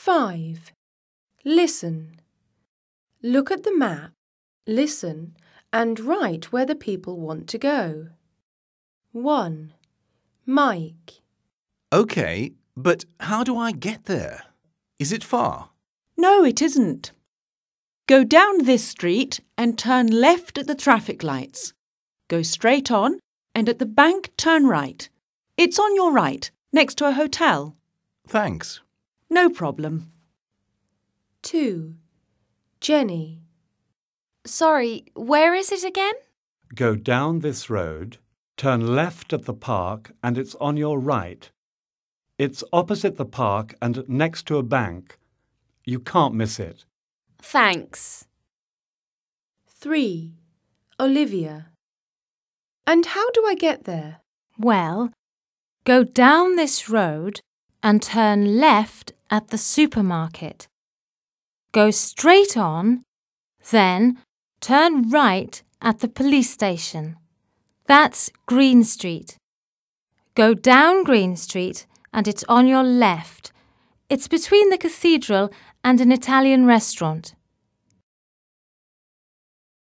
5. Listen. Look at the map, listen, and write where the people want to go. 1. Mike. OK, but how do I get there? Is it far? No, it isn't. Go down this street and turn left at the traffic lights. Go straight on and at the bank turn right. It's on your right, next to a hotel. Thanks. No problem. 2. Jenny. Sorry, where is it again? Go down this road, turn left at the park and it's on your right. It's opposite the park and next to a bank. You can't miss it. Thanks. 3. Olivia. And how do I get there? Well, go down this road and turn left at the supermarket. Go straight on, then turn right at the police station. That's Green Street. Go down Green Street and it's on your left. It's between the cathedral and an Italian restaurant.